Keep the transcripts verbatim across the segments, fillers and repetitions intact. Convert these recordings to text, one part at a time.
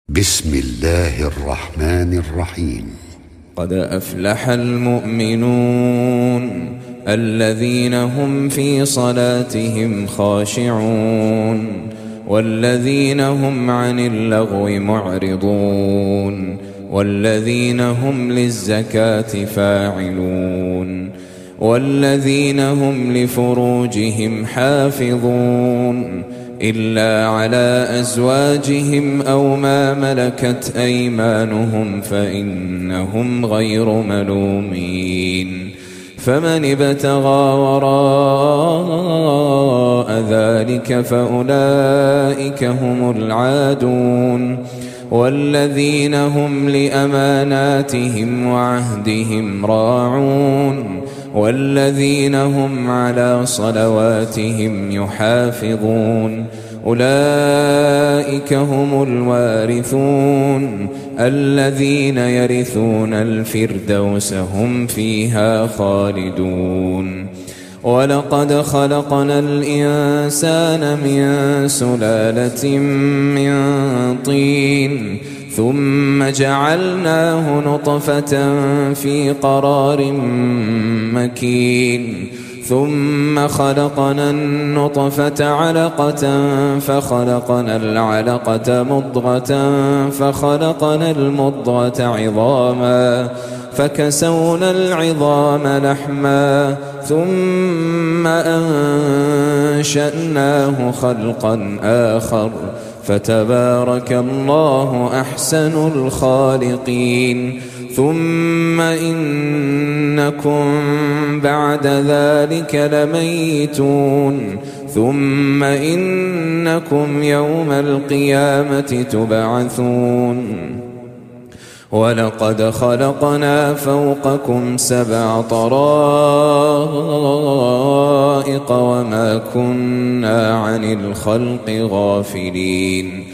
بسم الله الرحمن الرحيم. قد أفلح المؤمنون الذين هم في صلاتهم خاشعون والذين هم عن اللغو معرضون والذين هم للزكاة فاعلون والذين هم لفروجهم حافظون إلا على أزواجهم أو ما ملكت أيمانهم فإنهم غير ملومين. فمن ابتغى وراء ذلك فأولئك هم العادون والذين هم لأماناتهم وعهدهم راعون والذين هم على صلواتهم يحافظون أولئك هم الوارثون الذين يرثون الفردوس هم فيها خالدون. ولقد خلقنا الإنسان من سلالة من طين ثم جعلناه نطفة في قرار مكين ثم خلقنا النطفة علقة فخلقنا العلقة مضغة فخلقنا المضغة عظاما فكسونا العظام لحما ثم أنشأناه خلقا آخر فتبارك الله أحسن الخالقين. ثم إنكم بعد ذلك لميتون ثم إنكم يوم القيامة تبعثون. ولقد خلقنا فوقكم سبع طرائق وما كنا عن الخلق غافلين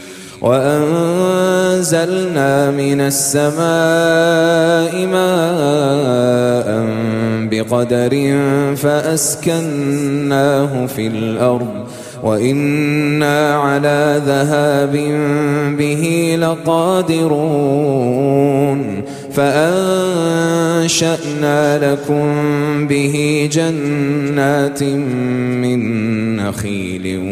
وأنزلنا من السماء ماء بقدر فأسكناه في الأرض وإنا على ذهاب به لقادرون فأنشأنا لكم به جنات من نخيل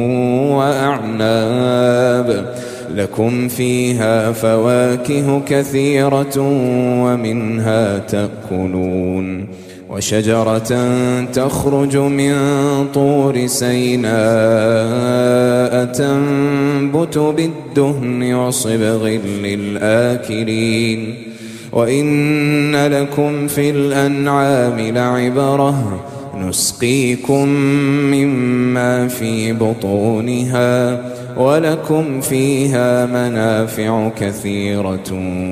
وأعناب لكم فيها فواكه كثيرة ومنها تأكلون وشجرة تخرج من طور سيناء تنبت بالدهن وصبغ للآكلين. وإن لكم في الأنعام لعبرة نسقيكم مما في بطونها ولكم فيها منافع كثيرة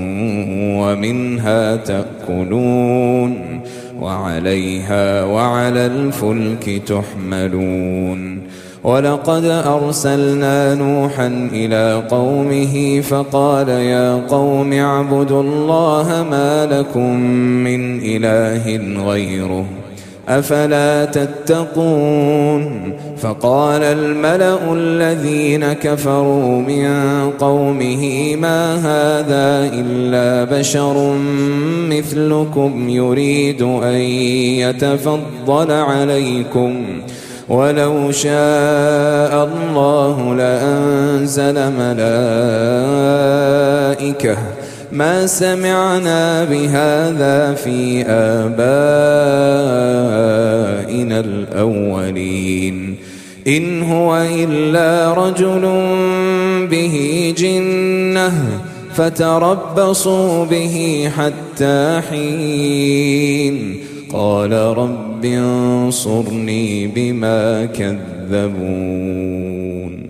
ومنها تأكلون وعليها وعلى الفلك تحملون. ولقد أرسلنا نوحا إلى قومه فقال يا قوم اعبدوا الله ما لكم من إله غيره أفلا تتقون. فقال الملأ الذين كفروا من قومه ما هذا إلا بشر مثلكم يريد أن يتفضل عليكم ولو شاء الله لأنزل ملائكة ما سمعنا بهذا في آبائنا الأولين إن هو إلا رجل به جنة فتربصوا به حتى حين. قال رب انصرني بما كذبون.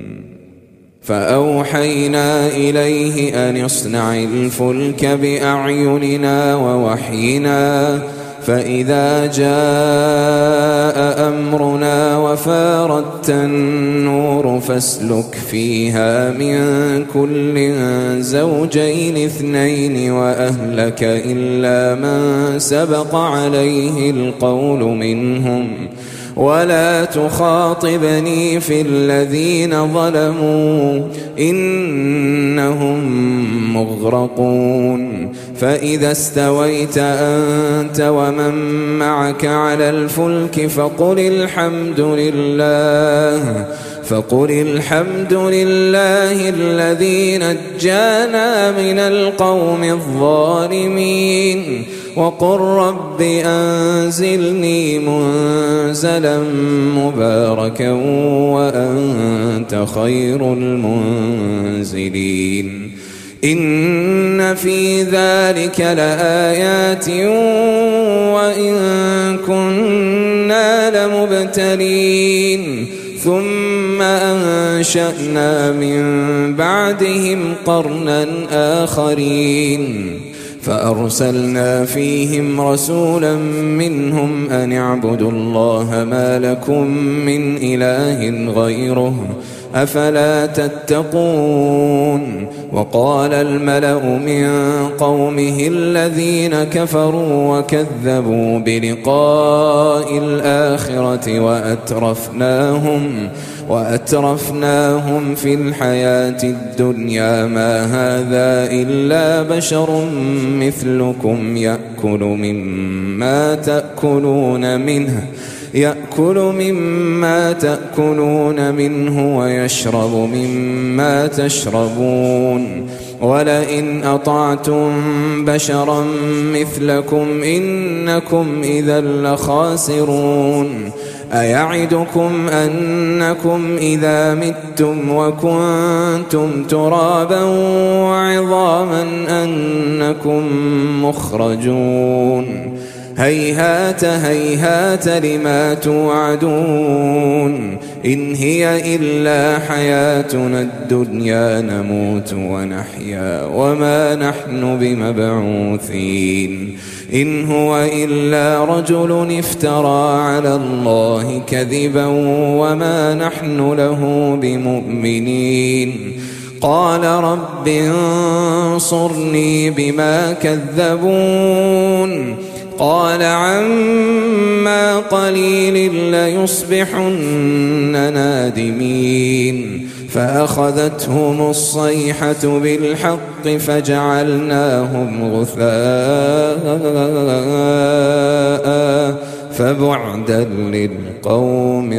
فأوحينا إليه أن اصنع الفلك بأعيننا ووحينا فإذا جاء أمرنا وفارت النور فاسلك فيها من كل زوجين اثنين وأهلك إلا من سبق عليه القول منهم ولا تخاطبني في الذين ظلموا إنهم مغرقون فإذا استويت أنت ومن معك على الفلك فقل الحمد لله فقل الحمد لله الذي نجانا من القوم الظالمين وقل رب أنزلني منزلا مباركا وأنت خير المنزلين إن في ذلك لآيات وإن كنا لمبتلين ثم أنشأنا من بعدهم قرنا آخرين فأرسلنا فيهم رسولا منهم أن اعبدوا الله ما لكم من إله غيره أفلا تتقون وقال الملأ من قومه الذين كفروا وكذبوا بلقاء الآخرة وأترفناهم وأترفناهم في الحياة الدنيا ما هذا إلا بشر مثلكم يأكل مما تأكلون منه يأكل مما تأكلون منه ويشرب مما تشربون ولئن أطعتم بشرا مثلكم إنكم إذا لخاسرون أيعدكم أنكم إذا متم وكنتم ترابا وعظاما أنكم مخرجون هيهات هيهات لما توعدون إن هي إلا حياتنا الدنيا نموت ونحيا وما نحن بمبعوثين إن هو إلا رجل افترى على الله كذبا وما نحن له بمؤمنين قال رب انصرني بما كذبون قال عما قليل ليصبحن نادمين فأخذتهم الصيحة بالحق فجعلناهم غثاء فبعدا للقوم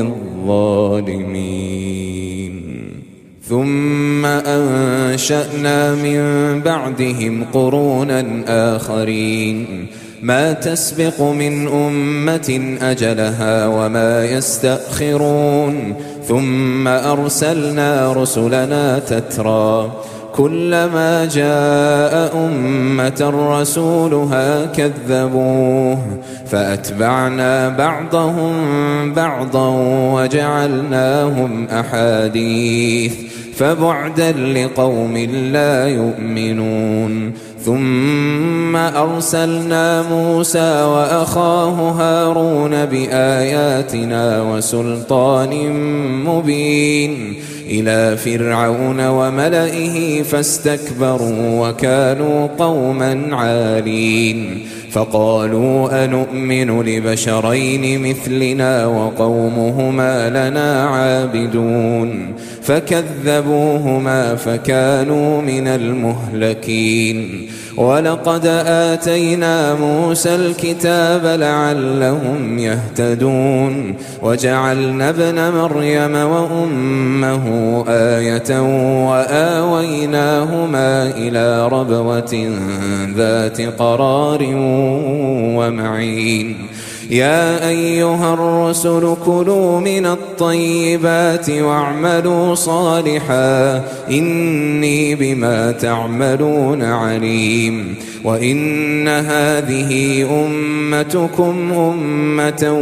الظالمين ثم أنشأنا من بعدهم قرونا آخرين ما تسبق من أمة أجلها وما يستأخرون ثم أرسلنا رسلنا تترى كلما جاء أمة رسولها كذبوه فأتبعنا بعضهم بعضا وجعلناهم أحاديث فبعدا لقوم لا يؤمنون ثم أرسلنا موسى وأخاه هارون بآياتنا وسلطان مبين إلى فرعون وملئه فاستكبروا وكانوا قوما عالين فقالوا أنؤمن لبشرين مثلنا وقومهما لنا عابدون فكذبوهما فكانوا من المهلكين ولقد آتينا موسى الكتاب لعلهم يهتدون وجعلنا ابن مريم وأمه آية وآويناهما إلى ربوة ذات قرار ومعين يا أيها الرسل كلوا من الطيبات واعملوا صالحا إني بما تعملون عليم وإن هذه أمتكم أمة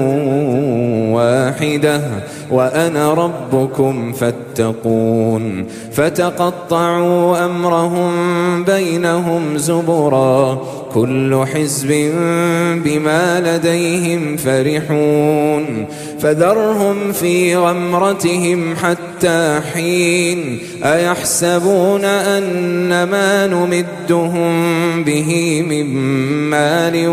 واحدة وأنا ربكم فاتقون فتقطعوا أمرهم بينهم زبرا كل حزب بما لديهم فرحون فذرهم في غمرتهم حتى حين أيحسبون أن ما نمدهم به من مال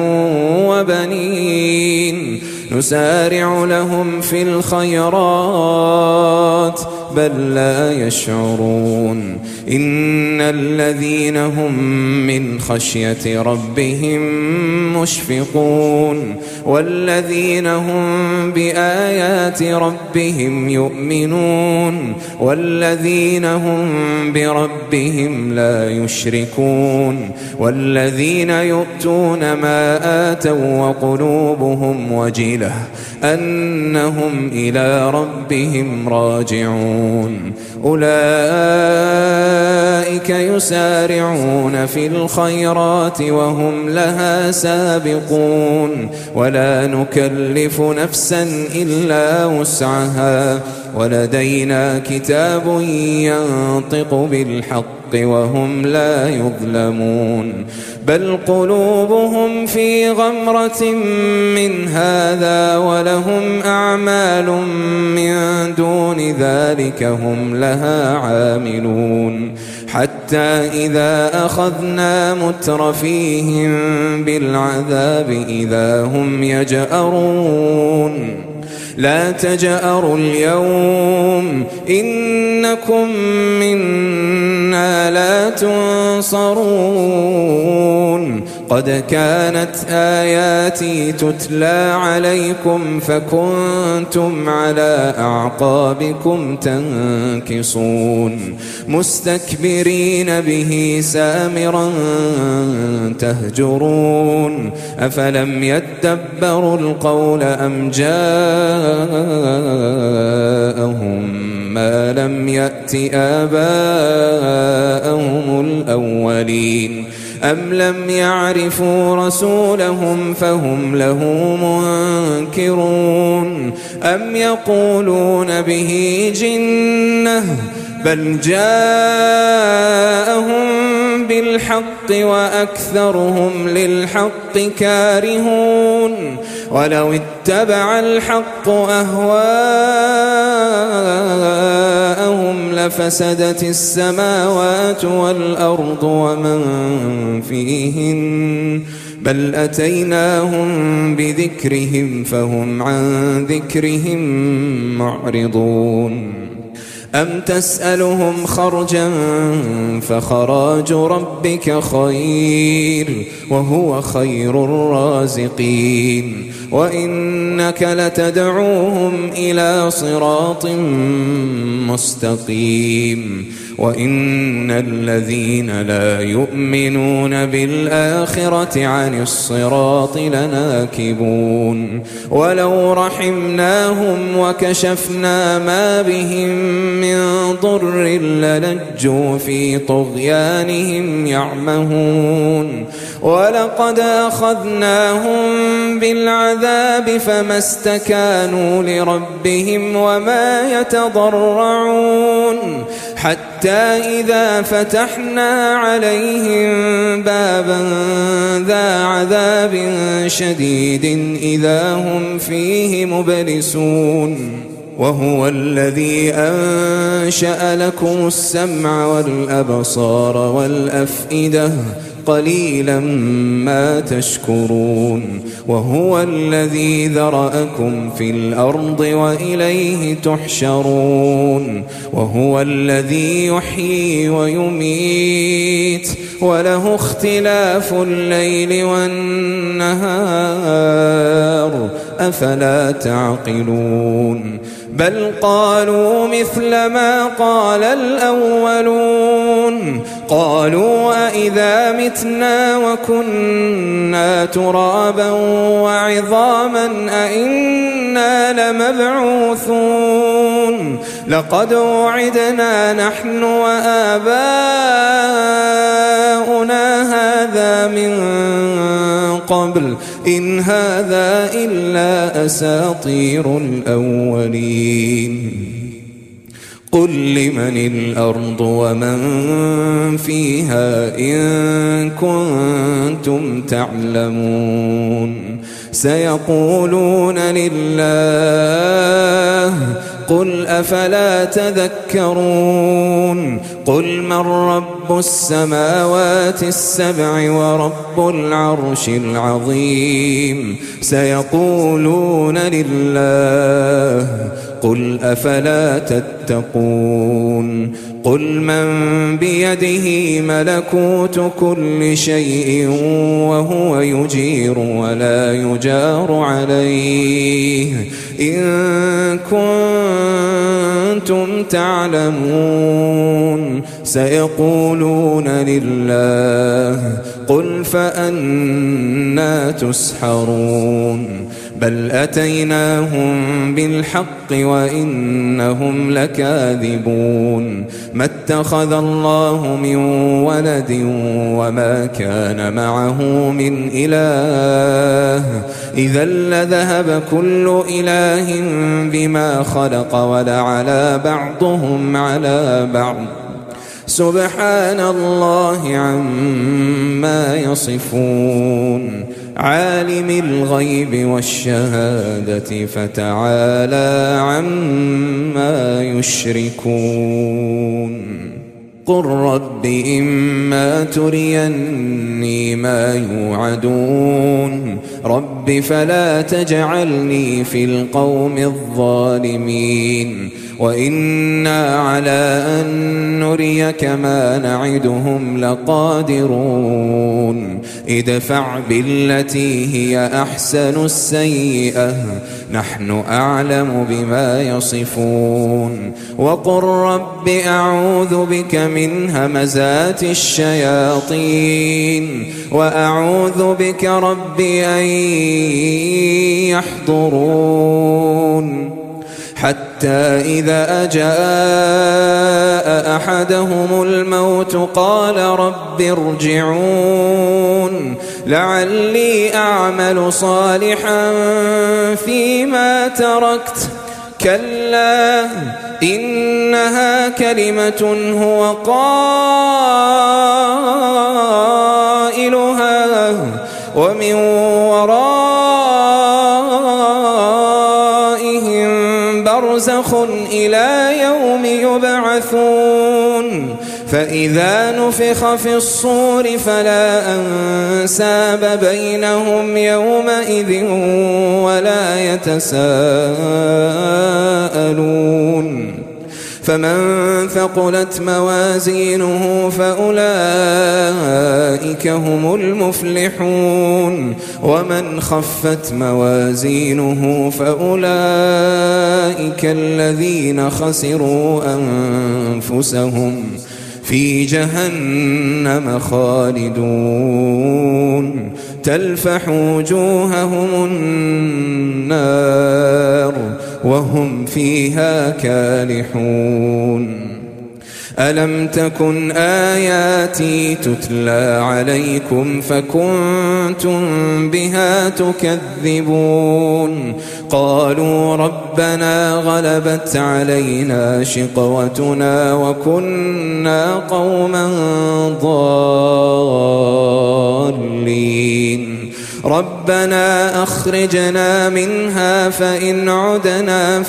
وبنين نسارع لهم في الخيرات بل لا يشعرون إن الذين هم من خشية ربهم مشفقون والذين هم بآيات ربهم يؤمنون والذين هم بربهم لا يشركون والذين يؤتون ما آتوا وقلوبهم وجلة أنهم إلى ربهم راجعون أولئك يسارعون في الخيرات وهم لها سابقون ولا نكلف نفسا إلا وسعها ولدينا كتاب ينطق بالحق وهم لا يظلمون بل قلوبهم في غمرة من هذا ولهم أعمال من دون ذلك هم لها عاملون حتى إذا أخذنا مترفيهم بالعذاب إذا هم يجأرون لا تجأروا اليوم إنكم منا لا تنصرون قد كانت آياتي تتلى عليكم فكنتم على أعقابكم تنكصون مستكبرين به سامرا تهجرون أفلم يدبروا القول أم جاءهم ما لم يأت آباءهم الأولين أم لم يعرفوا رسولهم فهم له منكرون أم يقولون به جنة بل جاءهم بالحق وأكثرهم للحق كارهون ولو اتبع الحق أهواءهم لفسدت السماوات والأرض ومن فيهن بل أتيناهم بذكرهم فهم عن ذكرهم معرضون أم تسألهم خرجا فخراج ربك خير وهو خير الرازقين وإنك لتدعوهم إلى صراط مستقيم وإن الذين لا يؤمنون بالآخرة عن الصراط لناكبون ولو رحمناهم وكشفنا ما بهم من ضر للجوا في طغيانهم يعمهون ولقد أخذناهم بالعذاب فما استكانوا لربهم وما يتضرعون حتى إذا فتحنا عليهم بابا ذا عذاب شديد إذا هم فيه مبلسون وهو الذي أنشأ لكم السمع والأبصار والأفئدة قليلا ما تشكرون وهو الذي ذرأكم في الأرض وإليه تحشرون وهو الذي يحيي ويميت وله اختلاف الليل والنهار أفلا تعقلون بل قالوا مثل ما قال الأولون قالوا أئذا متنا وكنا ترابا وعظاما أئنا لمبعوثون لقد وعدنا نحن وآباؤنا هذا من قبل إن هذا إلا أساطير الأولين قل لمن الأرض ومن فيها إن كنتم تعلمون سيقولون لله قل أفلا تذكرون قل من رب السماوات السبع ورب العرش العظيم سيقولون لله قل أفلا تتقون قل من بيده ملكوت كل شيء وهو يجير ولا يجار عليه إن كنتم تعلمون سيقولون لله قل فأنى تسحرون بل أتيناهم بالحق وإنهم لكاذبون ما اتخذ الله من ولد وما كان معه من إله إذا لذهب كل إله بما خلق ولعلى بعضهم على بعض سبحان الله عما يصفون عالم الغيب والشهادة فتعالى عما يشركون قل رب إما تريني ما يوعدون رب فلا تجعلني في القوم الظالمين وإنا على أن نريك ما نعدهم لقادرون ادفع بالتي هي أحسن السيئة نحن أعلم بما يصفون وقل رب أعوذ بك من همزات الشياطين وأعوذ بك رب أن يحضرون حتى إذا جاء أحدهم الموت قال رب ارجعون لعلي أعمل صالحا فيما تركت كلا إنها كلمة هو قائلها ومن ورائهم برزخ إلى يوم يبعثون فإذا نفخ في الصور فلا أنساب بينهم يومئذ ولا يتساءلون فمن ثقلت موازينه فأولئك هم المفلحون ومن خفت موازينه فأولئك الذين خسروا أنفسهم في جهنم خالدون تلفح وجوههم النار وهم فيها كالحون ألم تكن آياتي تتلى عليكم فكنتم بها تكذبون قالوا ربنا غلبت علينا شقوتنا وكنا قوما ضالين ربنا أخرجنا منها فإن عدنا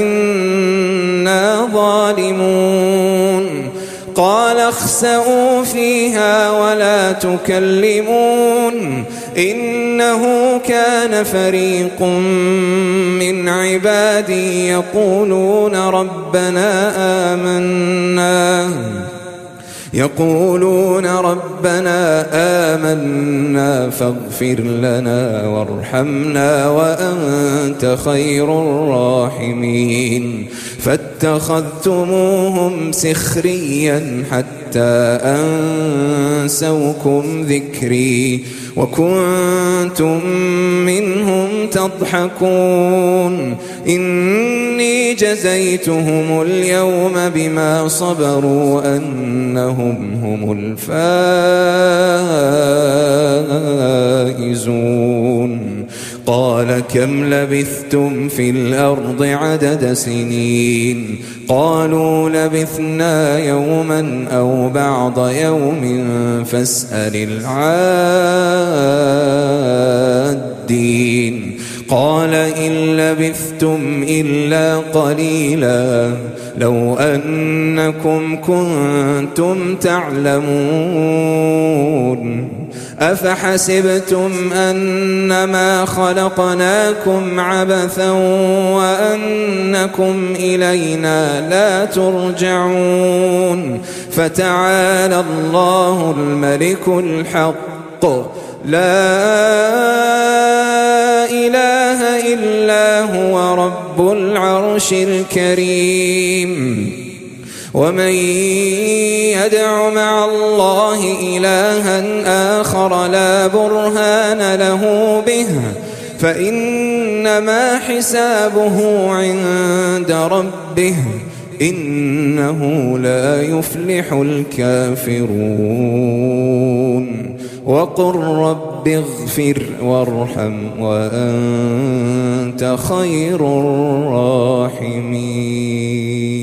فإنا ظالمون قال اخسئوا فيها ولا تكلمون إنه كان فريق من عبادي يقولون ربنا آمنا يقولون ربنا آمنا فاغفر لنا وارحمنا وأنت خير الراحمين فاتخذتموهم سخريا حتى أنسوكم ذكري وكنتم منهم تضحكون إني جزيتهم اليوم بما صبروا أنهم هم الفائزون قال كم لبثتم في الأرض عدد سنين قالوا لبثنا يوما أو بعض يوم فاسأل العادين قال إن لبثتم إلا قليلا لو أنكم كنتم تعلمون أفحسبتم أنما خلقناكم عبثا وأنكم إلينا لا ترجعون فتعالى الله الملك الحق لا إله إلا هو رب العرش الكريم ومن يدع مع الله إلها آخر لا برهان له به فإنما حسابه عند ربه إنه لا يفلح الكافرون وقل رب اغفر وارحم وأنت خير الراحمين.